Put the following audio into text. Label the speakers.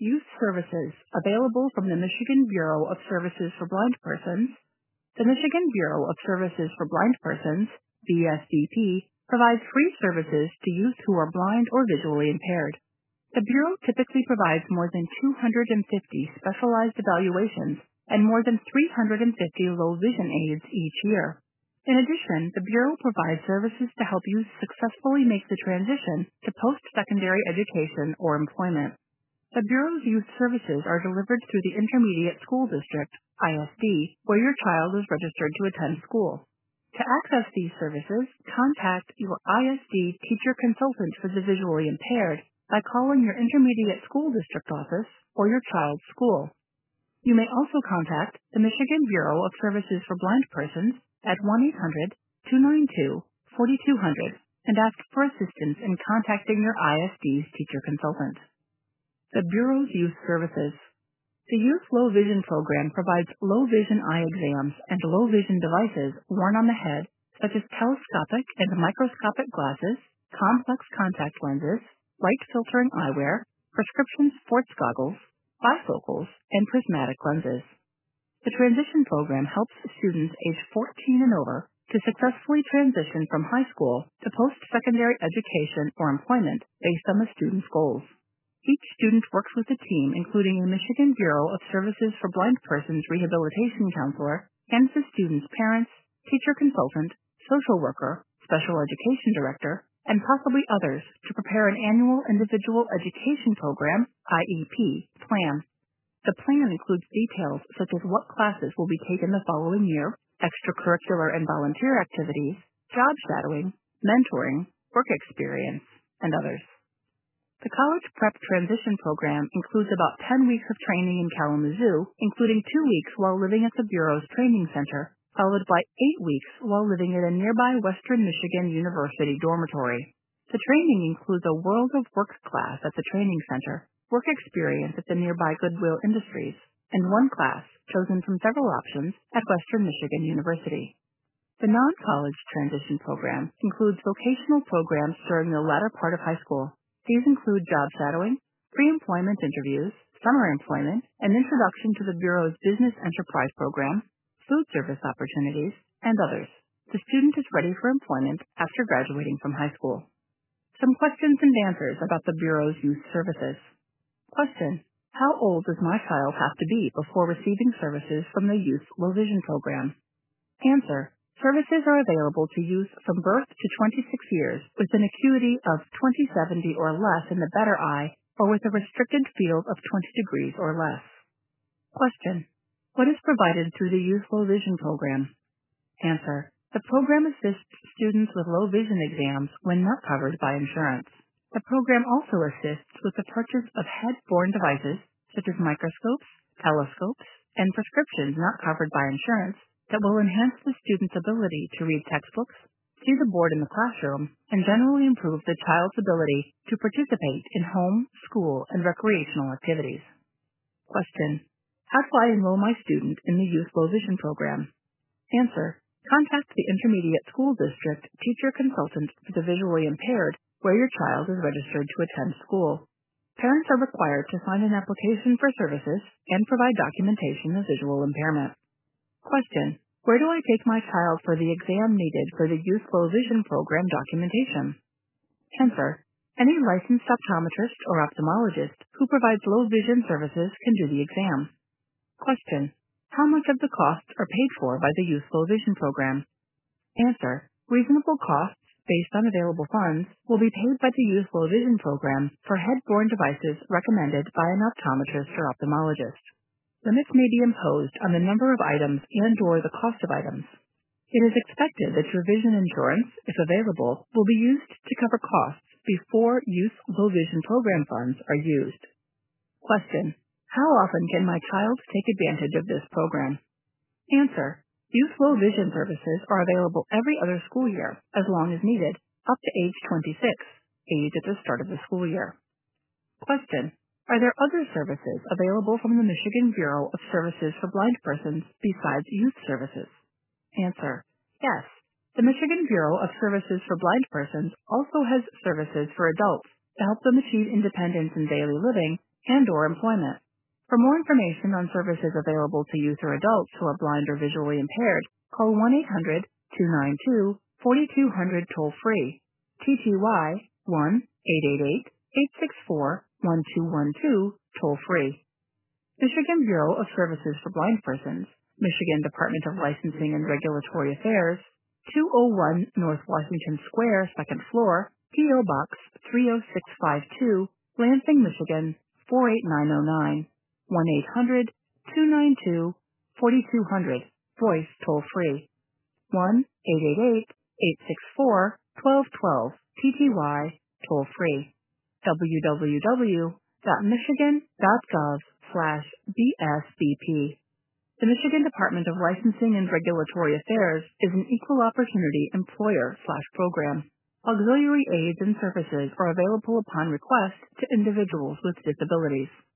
Speaker 1: Youth Services, available from the Michigan Bureau of Services for Blind Persons. The Michigan Bureau of Services for Blind Persons, BSBP, provides free services to youth who are blind or visually impaired. The Bureau typically provides more than 250 specialized evaluations and more than 350 low vision aids each year. In addition, the Bureau provides services to help youth successfully make the transition to post-secondary education or employment. The Bureau's youth services are delivered through the Intermediate School District, ISD, where your child is registered to attend school. To access these services, contact your ISD teacher consultant for the visually impaired by calling your Intermediate School District office or your child's school. You may also contact the Michigan Bureau of Services for Blind Persons at 1-800-292-4200 and ask for assistance in contacting your ISD's teacher consultant. The Bureau's Youth Services. The Youth Low Vision Program provides low vision eye exams and low vision devices worn on the head, such as telescopic and microscopic glasses, complex contact lenses, light filtering eyewear, prescription sports goggles, bifocals, and prismatic lenses. The transition program helps students age 14 and over to successfully transition from high school to post-secondary education or employment based on the student's goals. Each student works with a team including the Michigan Bureau of Services for Blind Persons Rehabilitation Counselor and the student's parents, teacher consultant, social worker, special education director, and possibly others to prepare an annual individual education program, IEP, plan. The plan includes details such as what classes will be taken the following year, extracurricular and volunteer activities, job shadowing, mentoring, work experience, and others. The College Prep Transition Program includes about 10 weeks of training in Kalamazoo, including 2 weeks while living at the Bureau's training center, followed by 8 weeks while living at a nearby Western Michigan University dormitory. The training includes a World of Work class at the training center, work experience at the nearby Goodwill Industries, and one class chosen from several options at Western Michigan University. The non-college transition program includes vocational programs during the latter part of high school. These include job shadowing, pre-employment interviews, summer employment, an introduction to the Bureau's Business Enterprise Program, food service opportunities, and others. The student is ready for employment after graduating from high school. Some questions and answers about the Bureau's youth services. Question: how old does my child have to be before receiving services from the Youth Low Vision Program? Answer: services are available to youth from birth to 26 years with an acuity of 20/70 or less in the better eye or with a restricted field of 20 degrees or less. Question: what is provided through the Youth Low Vision Program? Answer: the program assists students with low vision exams when not covered by insurance. The program also assists with the purchase of head-borne devices such as microscopes, telescopes, and prescriptions not covered by insurance that will enhance the student's ability to read textbooks, see the board in the classroom, and generally improve the child's ability to participate in home, school, and recreational activities. Question: how do I enroll my student in the Youth Low Vision Program? Answer: contact the Intermediate School District teacher consultant for the visually impaired where your child is registered to attend school. Parents are required to sign an application for services and provide documentation of visual impairment. Question: where do I take my child for the exam needed for the Youth Low Vision Program documentation? Answer: any licensed optometrist or ophthalmologist who provides low vision services can do the exam. Question: how much of the costs are paid for by the Youth Low Vision Program? Answer: reasonable costs based on available funds will be paid by the Youth Low Vision Program for head-borne devices recommended by an optometrist or ophthalmologist. Limits may be imposed on the number of items and/or the cost of items. It is expected that your vision insurance, if available, will be used to cover costs before Youth Low Vision Program funds are used. Question: how often can my child take advantage of this program? Answer: Youth Low Vision services are available every other school year, as long as needed, up to age 26, age at the start of the school year. Question: are there other services available from the Michigan Bureau of Services for Blind Persons besides youth services? Answer: yes. The Michigan Bureau of Services for Blind Persons also has services for adults to help them achieve independence in daily living and/or employment. For more information on services available to youth or adults who are blind or visually impaired, call 1-800-292-4200 toll-free. TTY 1-888-864-1212 toll-free. Michigan Bureau of Services for Blind Persons, Michigan Department of Licensing and Regulatory Affairs, 201 North Washington Square, 2nd floor, P.O. Box 30652, Lansing, Michigan 48909, 1-800-292-4200, voice toll-free, 1-888-864-1212, TTY, toll-free, www.michigan.gov/BSBP. The Michigan Department of Licensing and Regulatory Affairs is an equal opportunity employer/program. Auxiliary aids and services are available upon request to individuals with disabilities.